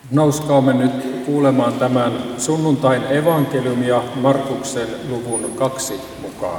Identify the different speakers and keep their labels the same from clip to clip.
Speaker 1: Nouskaamme nyt kuulemaan tämän sunnuntain evankeliumia Markuksen luvun 2 mukaan.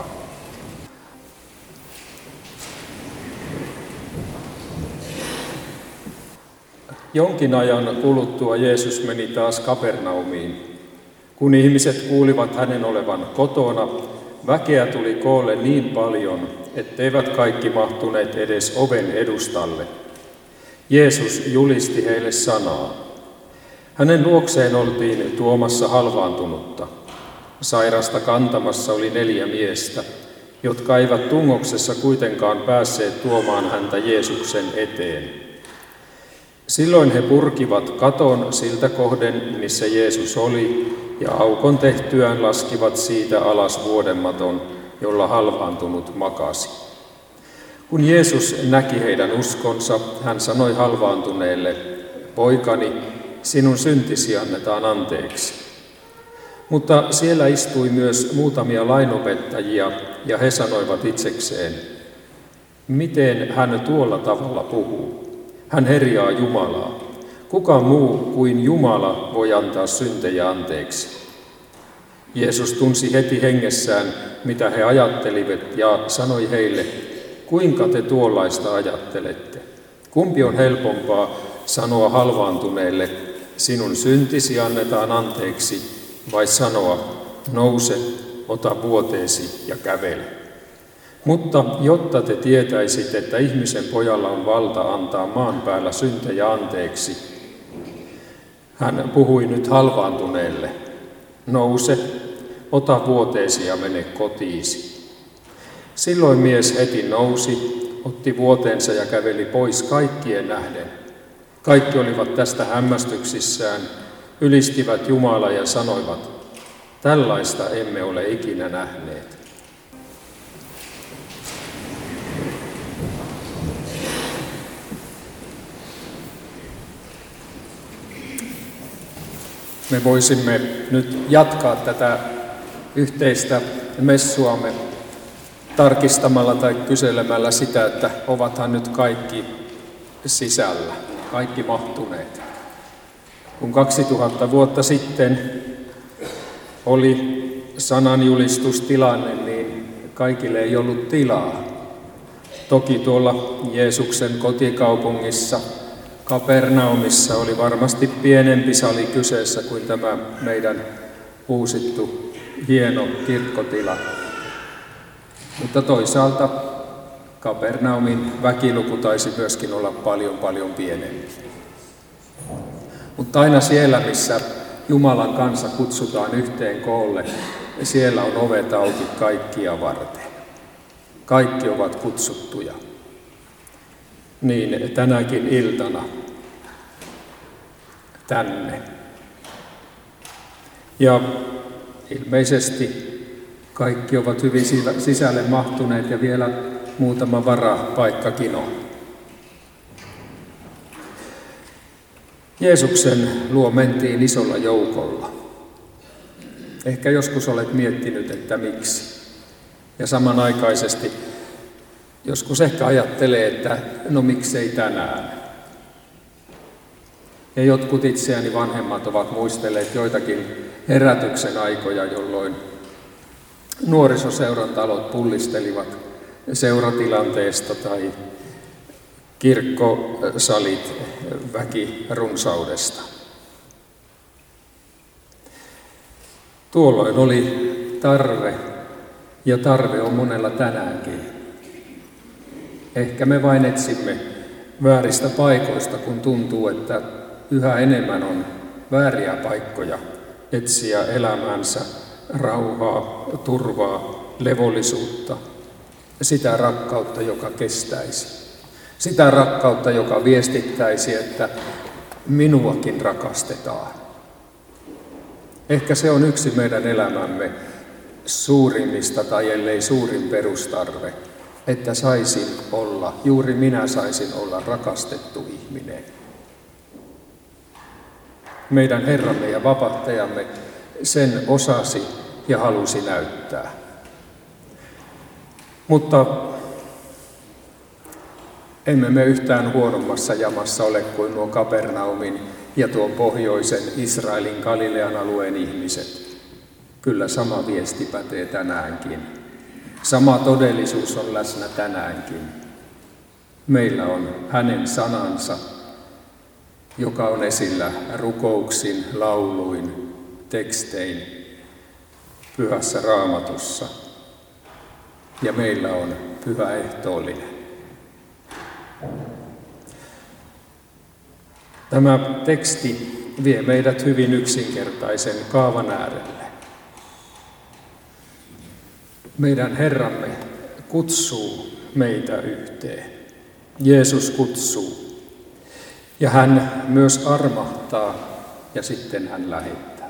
Speaker 1: Jonkin ajan kuluttua Jeesus meni taas Kapernaumiin. Kun ihmiset kuulivat hänen olevan kotona, väkeä tuli koolle niin paljon, etteivät kaikki mahtuneet edes oven edustalle. Jeesus julisti heille sanaa. Hänen luokseen oltiin tuomassa halvaantunutta. Sairasta kantamassa oli 4 miestä, jotka eivät tungoksessa kuitenkaan päässeet tuomaan häntä Jeesuksen eteen. Silloin he purkivat katon siltä kohden, missä Jeesus oli, ja aukon tehtyään laskivat siitä alas vuodematon, jolla halvaantunut makasi. Kun Jeesus näki heidän uskonsa, hän sanoi halvaantuneelle, poikani, sinun syntisi annetaan anteeksi. Mutta siellä istui myös muutamia lainopettajia, ja he sanoivat itsekseen, miten hän tuolla tavalla puhuu? Hän herjaa Jumalaa. Kuka muu kuin Jumala voi antaa syntejä anteeksi? Jeesus tunsi heti hengessään, mitä he ajattelivat, ja sanoi heille, kuinka te tuollaista ajattelette? Kumpi on helpompaa sanoa halvaantuneelle, sinun syntisi annetaan anteeksi, vai sanoa, nouse, ota vuoteesi ja kävele. Mutta jotta te tietäisitte, että ihmisen pojalla on valta antaa maan päällä syntejä anteeksi, hän puhui nyt halvaantuneelle, nouse, ota vuoteesi ja mene kotiisi. Silloin mies heti nousi, otti vuoteensa ja käveli pois kaikkien nähden. Kaikki olivat tästä hämmästyksissään, ylistivät Jumalaa ja sanoivat, tällaista emme ole ikinä nähneet. Me voisimme nyt jatkaa tätä yhteistä messuamme tarkistamalla tai kyselemällä sitä, että ovathan nyt kaikki sisällä, kaikki mahtuneet. Kun 2000 vuotta sitten oli sananjulistustilanne, niin kaikille ei ollut tilaa. Toki tuolla Jeesuksen kotikaupungissa Kapernaumissa oli varmasti pienempi sali kyseessä kuin tämä meidän uusittu hieno kirkkotila. Mutta toisaalta Kapernaumin väkiluku taisi myöskin olla paljon pienempi. Mutta aina siellä, missä Jumalan kansa kutsutaan yhteen koolle, siellä on ovet auki kaikkia varten. Kaikki ovat kutsuttuja. Niin tänäkin iltana tänne. Ja ilmeisesti kaikki ovat hyvin sisälle mahtuneet ja vielä muutama varapaikkakin on. Jeesuksen luo mentiin isolla joukolla. Ehkä joskus olet miettinyt, että miksi. Ja samanaikaisesti joskus ehkä ajattelee, että no miksei tänään. Ja jotkut itseäni vanhemmat ovat muistelleet joitakin herätyksen aikoja, jolloin nuorisoseuran talot pullistelivat seuratilanteesta tai kirkkosalit väkirunsaudesta. Tuolloin oli tarve, ja tarve on monella tänäänkin. Ehkä me vain etsimme vääristä paikoista, kun tuntuu, että yhä enemmän on vääriä paikkoja etsiä elämäänsä rauhaa, turvaa, levollisuutta, sitä rakkautta, joka kestäisi. Sitä rakkautta, joka viestittäisi, että minuakin rakastetaan. Ehkä se on yksi meidän elämämme suurimmista tai ellei suurin perustarve, että saisin olla, juuri minä saisin olla rakastettu ihminen. Meidän Herramme ja vapahtajamme sen osasi ja halusi näyttää. Mutta emme me yhtään huonommassa jamassa ole kuin nuo Kapernaumin ja tuo pohjoisen Israelin Galilean alueen ihmiset. Kyllä sama viesti pätee tänäänkin. Sama todellisuus on läsnä tänäänkin. Meillä on hänen sanansa, joka on esillä rukouksin, lauluin, tekstein, pyhässä Raamatussa. Ja meillä on pyhä ehtoollinen. Tämä teksti vie meidät hyvin yksinkertaisen kaavan äärelle. Meidän Herramme kutsuu meitä yhteen. Jeesus kutsuu. Ja hän myös armahtaa ja sitten hän lähettää.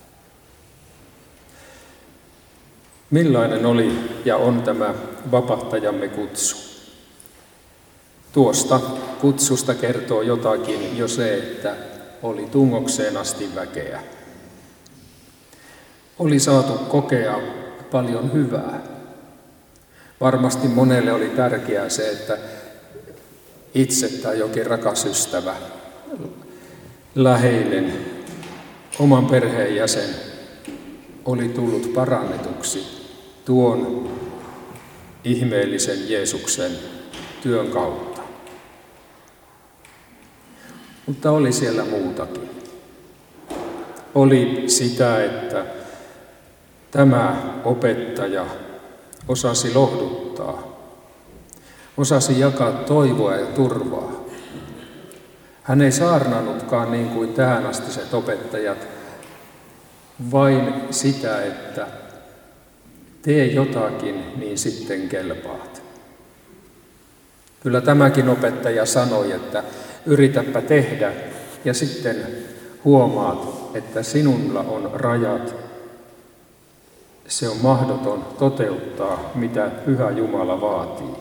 Speaker 1: Millainen oli ja on tämä vapahtajamme kutsu? Tuosta kutsusta kertoo jotakin jo se, että oli tungokseen asti väkeä. Oli saatu kokea paljon hyvää. Varmasti monelle oli tärkeää se, että itse tai jokin rakas ystävä, läheinen, oman perheen jäsen oli tullut parannetuksi tuon ihmeellisen Jeesuksen työn kautta. Mutta oli siellä muutakin. Oli sitä, että tämä opettaja osasi lohduttaa, osasi jakaa toivoa ja turvaa. Hän ei saarnannutkaan niin kuin tähänastiset opettajat, vain sitä, että tee jotakin, niin sitten kelpaat. Kyllä tämäkin opettaja sanoi, että yritäpä tehdä ja sitten huomaat, että sinulla on rajat. Se on mahdoton toteuttaa, mitä Pyhä Jumala vaatii.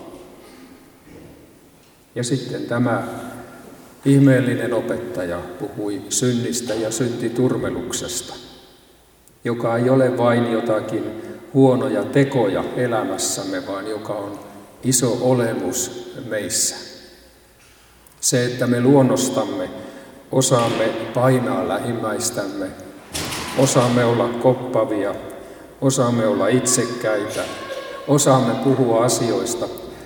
Speaker 1: Ja sitten tämä ihmeellinen opettaja puhui synnistä ja syntiturmeluksesta, joka ei ole vain jotakin huonoja tekoja elämässämme, vaan joka on iso olemus meissä. Se, että me luonnostamme osaamme painaa lähimmäistämme, osaamme olla koppavia, osaamme olla itsekkäitä, osaamme puhua asioista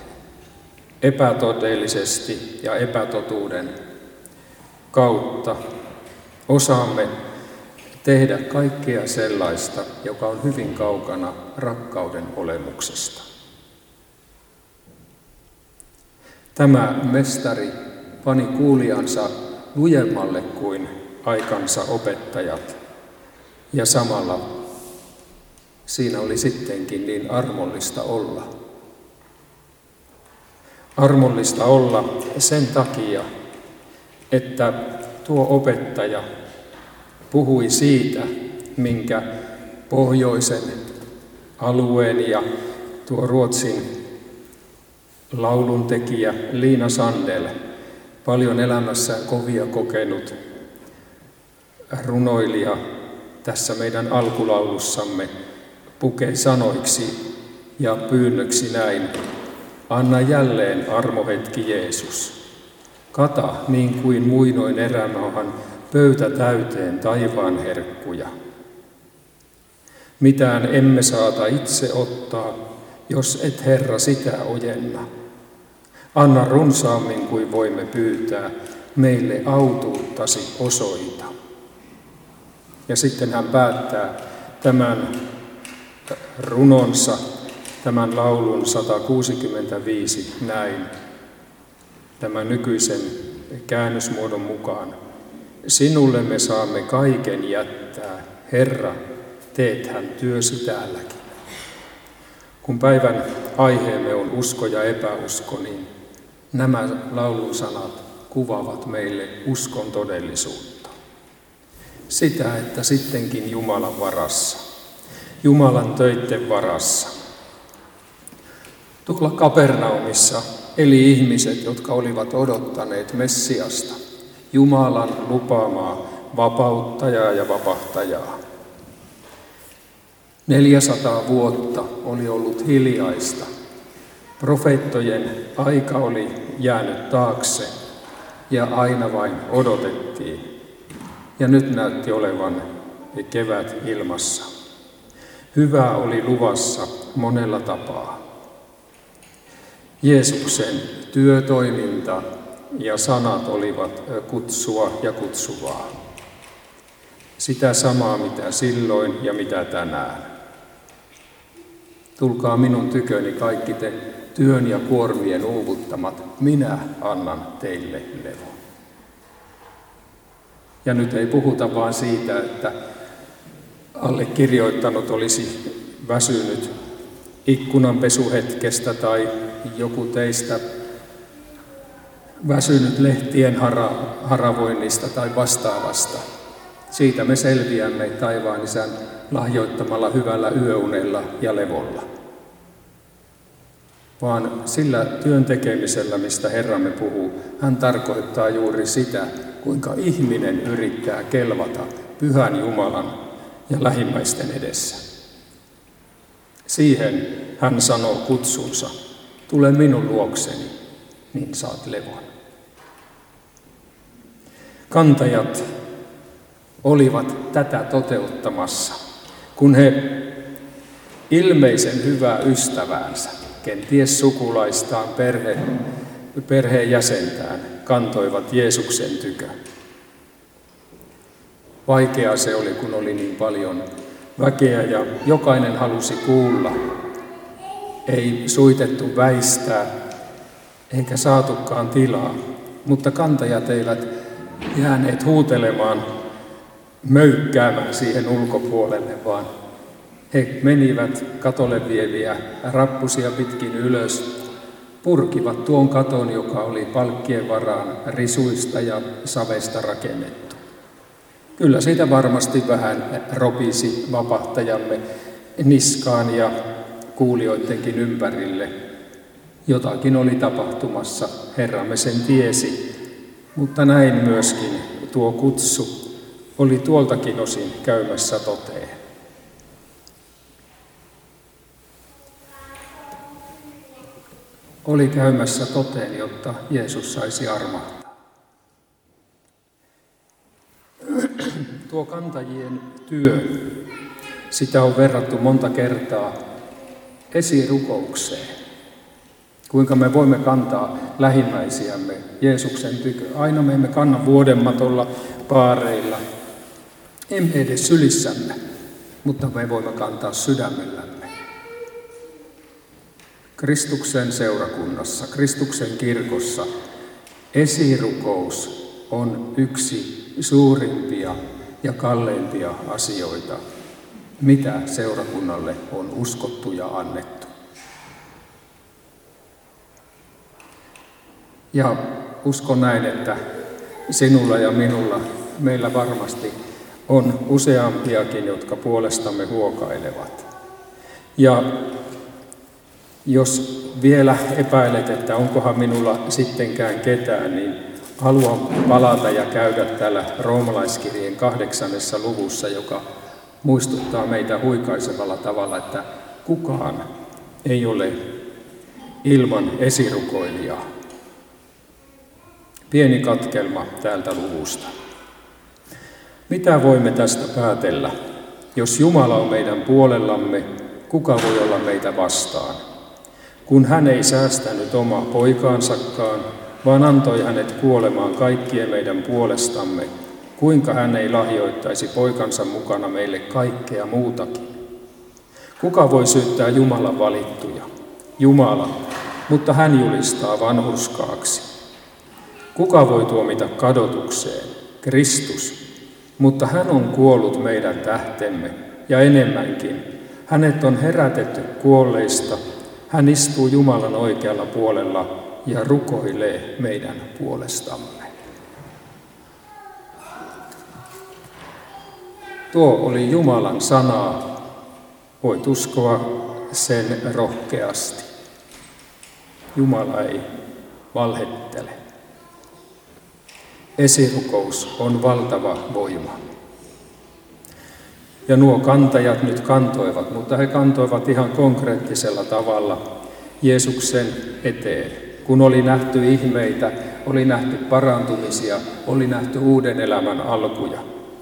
Speaker 1: epätodellisesti ja epätotuuden kautta. Osaamme tehdä kaikkea sellaista, joka on hyvin kaukana rakkauden olemuksesta. Tämä mestari pani kuulijansa lujemmalle kuin aikansa opettajat, ja samalla siinä oli sittenkin niin armollista olla. Armollista olla sen takia, että tuo opettaja puhui siitä, minkä pohjoisen alueen ja tuo Ruotsin lauluntekijä Liina Sandel, paljon elämässään kovia kokenut runoilija tässä meidän alkulaulussamme pukee sanoiksi ja pyynnöksi näin: anna jälleen armohetki Jeesus. Kata niin kuin muinoin erämaahan pöytä täyteen taivaan herkkuja. Mitään emme saata itse ottaa, jos et Herra sitä ojenna. Anna runsaammin kuin voimme pyytää, meille autuuttasi osoita. Ja sitten hän päättää tämän runonsa, tämän laulun 165 näin, tämän nykyisen käännösmuodon mukaan. Sinulle me saamme kaiken jättää, Herra, teethän työsi täälläkin. Kun päivän aiheemme on usko ja epäusko, niin nämä laulun sanat kuvaavat meille uskon todellisuutta. Sitä, että sittenkin Jumalan varassa, Jumalan töitten varassa. Tuolla Kapernaumissa eli ihmiset, jotka olivat odottaneet Messiasta, Jumalan lupaamaa vapauttajaa ja vapahtajaa. 400 vuotta oli ollut hiljaista. Profeettojen aika oli jäänyt taakse ja aina vain odotettiin. ja nyt näytti olevan kevät ilmassa. Hyvää oli luvassa monella tapaa. Jeesuksen työtoiminta ja sanat olivat kutsua ja kutsuvaa. Sitä samaa mitä silloin ja mitä tänään. Tulkaa minun tyköni kaikki te työn ja kuormien uuvuttamat, minä annan teille levon. Ja nyt ei puhuta vaan siitä, että allekirjoittanut olisi väsynyt ikkunanpesuhetkestä tai joku teistä väsynyt lehtien haravoinnista tai vastaavasta. Siitä me selviämme taivaan Isän lahjoittamalla hyvällä yöunella ja levolla. Vaan sillä työn tekemisellä, mistä Herramme puhuu, hän tarkoittaa juuri sitä, kuinka ihminen yrittää kelvata pyhän Jumalan ja lähimmäisten edessä. Siihen hän sanoo kutsunsa, tule minun luokseni, niin saat levon. Kantajat olivat tätä toteuttamassa, kun he ilmeisen hyvää ystäväänsä, kenties sukulaistaan, perheenjäsentään, kantoivat Jeesuksen tykö. Vaikeaa se oli, kun oli niin paljon väkeä ja jokainen halusi kuulla. Ei suitettu väistää eikä saatukaan tilaa, mutta kantajat eivät jääneet huutelemaan, möykkäämään siihen ulkopuolelle, vaan he menivät katolle vieviä rappusia pitkin ylös, purkivat tuon katon, joka oli palkkien varaan risuista ja savesta rakennettu. Kyllä siitä varmasti vähän ropisi vapahtajamme niskaan ja kuulijoidenkin ympärille. Jotakin oli tapahtumassa, Herramme sen tiesi, mutta näin myöskin tuo kutsu oli tuoltakin osin käymässä toteen. Oli käymässä toteen, jotta Jeesus saisi armahtaa. Tuo kantajien työ, sitä on verrattu monta kertaa esirukoukseen. Kuinka me voimme kantaa lähimmäisiämme Jeesuksen tykö. Aina me emme kanna vuodenmatolla, paareilla, emme edes sylissämme, mutta me voimme kantaa sydämellämme. Kristuksen seurakunnassa, Kristuksen kirkossa esirukous on yksi suurimpia ja kalleimpia asioita, mitä seurakunnalle on uskottu ja annettu. Ja uskon näin, että sinulla ja minulla, meillä varmasti on useampiakin, jotka puolestamme huokailevat. Ja jos vielä epäilet, että onkohan minulla sittenkään ketään, niin haluan palata ja käydä täällä roomalaiskirjeen 8. luvussa, joka muistuttaa meitä huikaisevalla tavalla, että kukaan ei ole ilman esirukoilijaa. Pieni katkelma täältä luvusta. Mitä voimme tästä päätellä? Jos Jumala on meidän puolellamme, kuka voi olla meitä vastaan? Kun hän ei säästänyt omaa poikaansakaan, vaan antoi hänet kuolemaan kaikkien meidän puolestamme, kuinka hän ei lahjoittaisi poikansa mukana meille kaikkea muutakin? Kuka voi syyttää Jumalan valittuja? Jumala, mutta hän julistaa vanhurskaaksi. Kuka voi tuomita kadotukseen? Kristus, mutta hän on kuollut meidän tähtemme ja enemmänkin. Hänet on herätetty kuolleista. Hän istuu Jumalan oikealla puolella ja rukoilee meidän puolestamme. Tuo oli Jumalan sanaa. Voit uskoa sen rohkeasti. Jumala ei valhettele. Esirukous on valtava voima. Ja nuo kantajat nyt kantoivat, mutta he kantoivat ihan konkreettisella tavalla Jeesuksen eteen. Kun oli nähty ihmeitä, oli nähty parantumisia, oli nähty uuden elämän alkuja.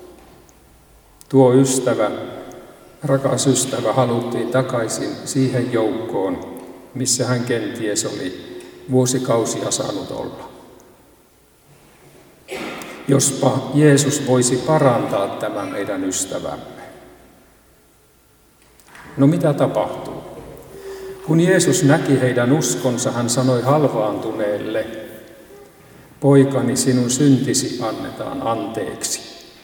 Speaker 1: Tuo ystävä, rakas ystävä, haluttiin takaisin siihen joukkoon, missä hän kenties oli vuosikausia saanut olla. Jospa Jeesus voisi parantaa tämän meidän ystävämme. No mitä tapahtuu? Kun Jeesus näki heidän uskonsa, hän sanoi halvaantuneelle, poikani, sinun syntisi annetaan anteeksi.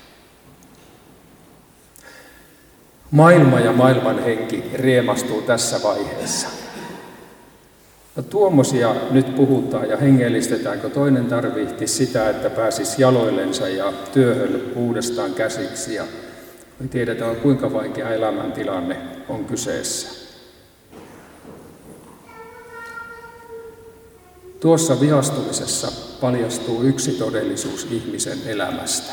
Speaker 1: Maailma ja maailman henki riemastuu tässä vaiheessa. No, tuommoisia nyt puhutaan ja hengellistetäänkö toinen tarvitsi sitä, että pääsisi jaloillensa ja työhön uudestaan käsiksi ja tiedetään kuinka vaikea elämäntilanne on kyseessä. Tuossa vihastumisessa paljastuu yksi todellisuus ihmisen elämästä.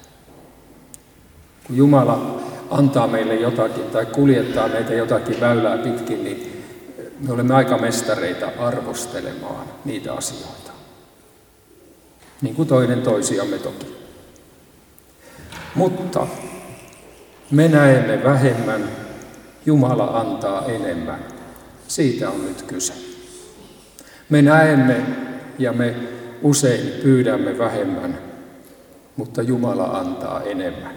Speaker 1: Kun Jumala antaa meille jotakin tai kuljettaa meitä jotakin väylää pitkin, niin me olemme aika mestareita arvostelemaan niitä asioita. Niin kuin toinen toisiamme toki. Mutta me näemme vähemmän, Jumala antaa enemmän. Siitä on nyt kyse. Me näemme ja me usein pyydämme vähemmän, mutta Jumala antaa enemmän.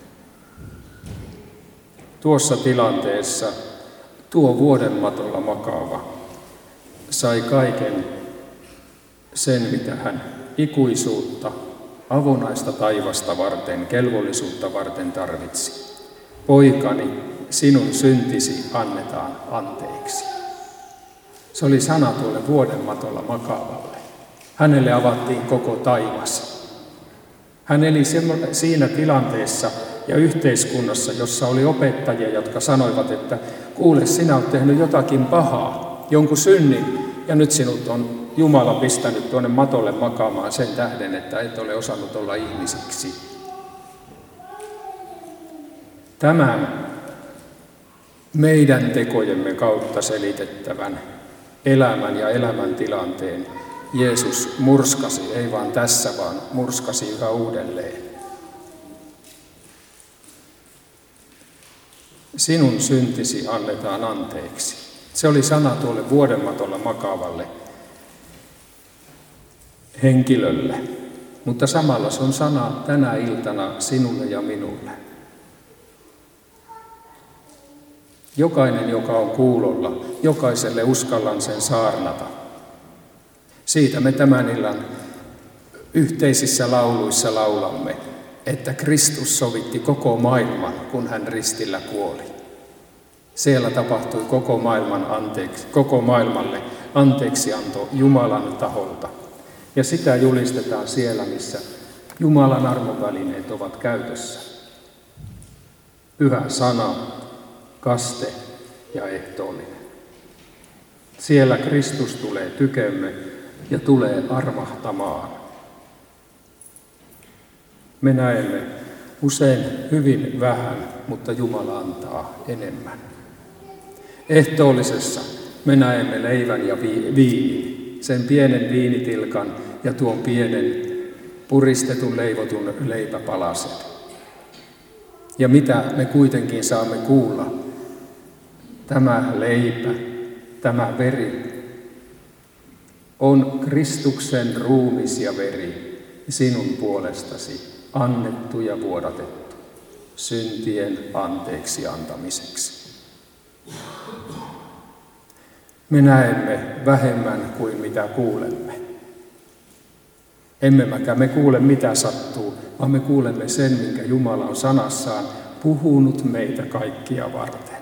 Speaker 1: Tuossa tilanteessa tuo vuoden matolla makaava sai kaiken sen, mitä hän ikuisuutta, avonaista taivasta varten, kelvollisuutta varten tarvitsi. Poikani, sinun syntisi annetaan anteeksi. Se oli sana tuolle vuoden matolla makaavalle. Hänelle avattiin koko taivas. Hän eli siinä tilanteessa ja yhteiskunnassa, jossa oli opettajia, jotka sanoivat, että kuule, sinä olet tehnyt jotakin pahaa, jonkun synnin, ja nyt sinut on Jumala pistänyt tuonne matolle makaamaan sen tähden, että et ole osannut olla ihmisiksi. Tämän meidän tekojemme kautta selitettävän elämän ja elämäntilanteen Jeesus murskasi, ei vaan tässä, vaan murskasi yhä uudelleen. Sinun syntisi annetaan anteeksi. Se oli sana tuolle vuodenmatolla makaavalle henkilölle, mutta samalla se on sana tänä iltana sinulle ja minulle. Jokainen, joka on kuulolla, jokaiselle uskallan sen saarnata. Siitä me tämän illan yhteisissä lauluissa laulamme, että Kristus sovitti koko maailman, kun hän ristillä kuoli. Siellä tapahtui koko maailmalle anteeksianto Jumalan taholta. Ja sitä julistetaan siellä, missä Jumalan armonvälineet ovat käytössä. Pyhä sana, kaste ja ehtoollinen. Siellä Kristus tulee tykemme ja tulee armahtamaan. Me näemme usein hyvin vähän, mutta Jumala antaa enemmän. Ehtoollisessa me näemme leivän ja viinin, sen pienen viinitilkan ja tuon pienen puristetun leivotun leipäpalasen. Ja mitä me kuitenkin saamme kuulla? Tämä leipä, tämä veri on Kristuksen ruumis ja veri sinun puolestasi annettu ja vuodatettu syntien anteeksi antamiseksi. Me näemme vähemmän kuin mitä kuulemme. Emmekä me kuule mitä sattuu, vaan me kuulemme sen, minkä Jumala on sanassaan puhunut meitä kaikkia varten.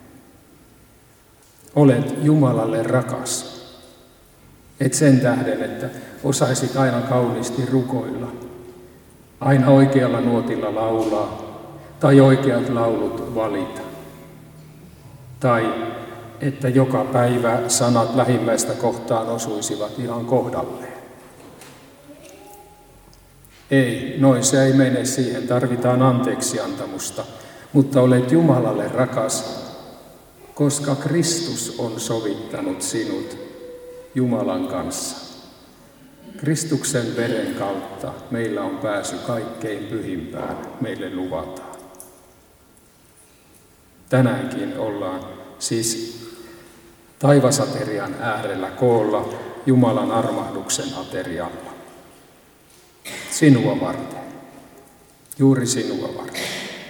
Speaker 1: Olet Jumalalle rakas. Et sen tähden, että osaisit aina kauniisti rukoilla, aina oikealla nuotilla laulaa tai oikeat laulut valita. Tai että joka päivä sanat lähimmäistä kohtaan osuisivat ihan kohdalleen. Ei, noin se ei mene, siihen tarvitaan anteeksiantamusta, mutta olet Jumalalle rakas, koska Kristus on sovittanut sinut Jumalan kanssa. Kristuksen veren kautta meillä on pääsy kaikkein pyhimpään, meille luvataan. tänäänkin ollaan siis taivasaterian äärellä koolla Jumalan armahduksen aterialla. Sinua varten, juuri sinua varten.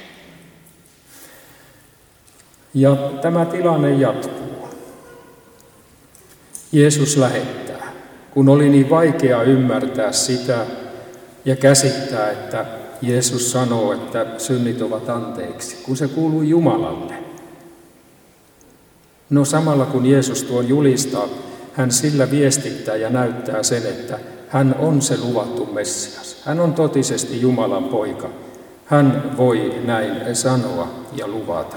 Speaker 1: Ja tämä tilanne jatkuu. Jeesus lähettää, kun oli niin vaikea ymmärtää sitä ja käsittää, että Jeesus sanoo, että synnit ovat anteeksi, kun se kuuluu Jumalalle. No samalla kun Jeesus tuon julistaa, hän sillä viestittää ja näyttää sen, että hän on se luvattu Messias. Hän on totisesti Jumalan poika. Hän voi näin sanoa ja luvata.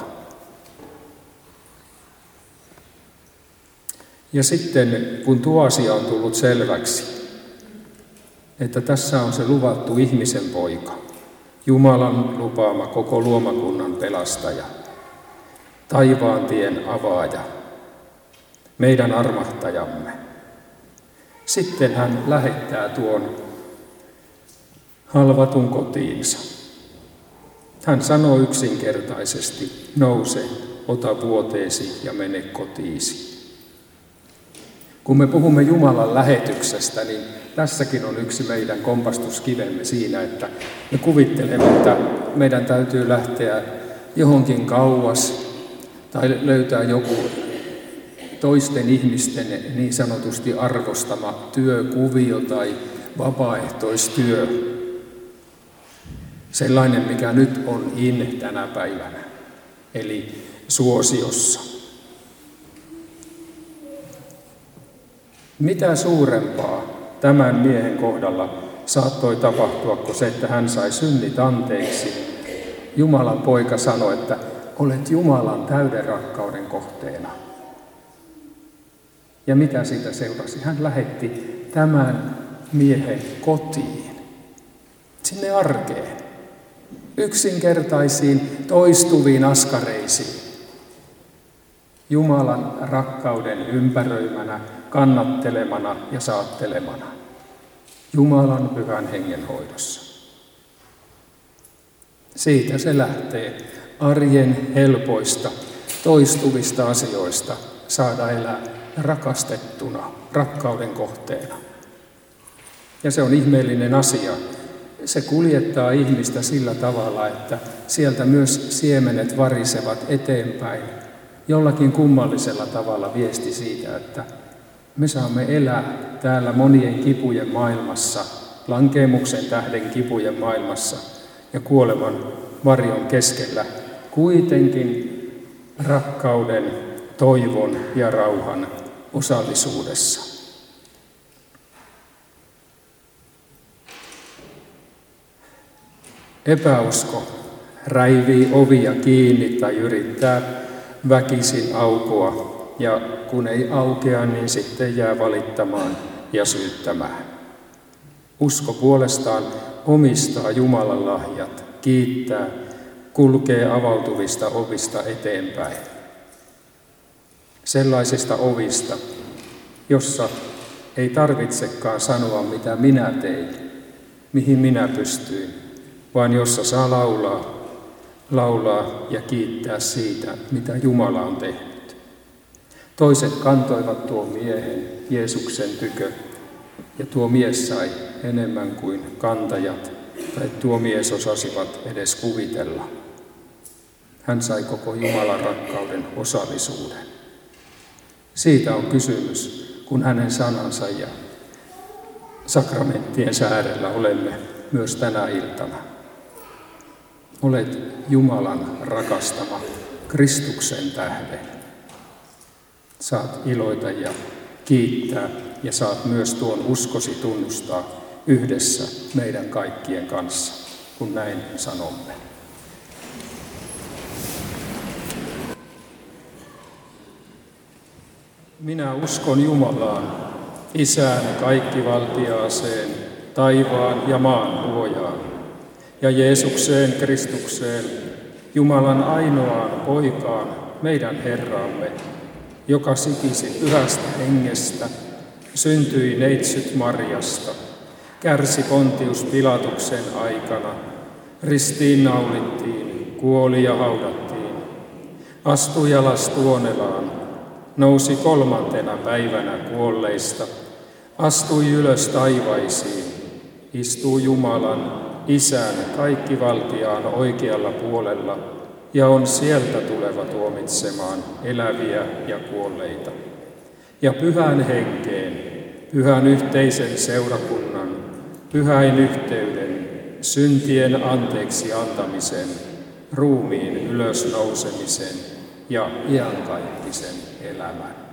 Speaker 1: Ja sitten kun tuo asia on tullut selväksi, että tässä on se luvattu ihmisen poika, Jumalan lupaama koko luomakunnan pelastaja, taivaan tien avaaja, meidän armahtajamme. Sitten hän lähettää tuon halvatun kotiinsa. Hän sanoo yksinkertaisesti, nouse, ota vuoteesi ja mene kotiisi. Kun me puhumme Jumalan lähetyksestä, niin tässäkin on yksi meidän kompastuskivemme siinä, että me kuvittelemme, että meidän täytyy lähteä johonkin kauas tai löytää joku toisten ihmisten niin sanotusti arvostama työkuvio tai vapaaehtoistyö. Sellainen, mikä nyt on in tänä päivänä, eli suosiossa. Mitä suurempaa tämän miehen kohdalla saattoi tapahtua kuin se, että hän sai synnit anteeksi. Jumalan poika sanoi, että olet Jumalan täyden rakkauden kohteena. Ja mitä siitä seurasi? Hän lähetti tämän miehen kotiin, sinne arkeen, yksinkertaisiin, toistuviin askareisiin. Jumalan rakkauden ympäröimänä, kannattelemana ja saattelemana. Jumalan pyhän hengen hoidossa. Siitä se lähtee arjen helpoista, toistuvista asioista saada elää rakastettuna, rakkauden kohteena. Ja se on ihmeellinen asia. Se kuljettaa ihmistä sillä tavalla, että sieltä myös siemenet varisevat eteenpäin. Jollakin kummallisella tavalla viesti siitä, että me saamme elää täällä monien kipujen maailmassa, lankeemuksen tähden kipujen maailmassa ja kuoleman varjon keskellä kuitenkin rakkauden, toivon ja rauhan osallisuudessa. Epäusko räivii ovia kiinni tai yrittää väkisin aukoa, ja kun ei aukea, niin sitten jää valittamaan ja syyttämään. Usko puolestaan omistaa Jumalan lahjat, kiittää, kulkee avautuvista ovista eteenpäin. Sellaisista ovista, jossa ei tarvitsekaan sanoa, mitä minä tein, mihin minä pystyin, vaan jossa saa laulaa ja kiittää siitä, mitä Jumala on tehnyt. Toiset kantoivat tuon miehen Jeesuksen tykö, ja tuo mies sai enemmän kuin kantajat, tai tuo mies osasivat edes kuvitella. Hän sai koko Jumalan rakkauden osallisuuden. Siitä on kysymys, kun hänen sanansa ja sakramenttien äärellä olemme myös tänä iltana. Olet Jumalan rakastama Kristuksen tähden. Saat iloita ja kiittää ja saat myös tuon uskosi tunnustaa yhdessä meidän kaikkien kanssa, kun näin sanomme. Minä uskon Jumalaan, Isään kaikkivaltiaaseen, taivaan ja maan luojaan, ja Jeesukseen Kristukseen, Jumalan ainoaan poikaan, meidän Herraamme, joka sikisi pyhästä hengestä, syntyi neitsyt Marjasta, kärsi Pontius Pilatuksen aikana, ristiin naulittiin, kuoli ja haudattiin, astui alas Tuonelaan, nousi 3. päivänä kuolleista, astui ylös taivaisiin, istuu Jumalan, Isän, kaikkivaltiaan oikealla puolella ja on sieltä tuleva tuomitsemaan eläviä ja kuolleita. Ja pyhän henkeen, pyhän yhteisen seurakunnan, pyhäin yhteyden, syntien anteeksi antamisen, ruumiin ylösnousemisen ja iankaikkisen elämän.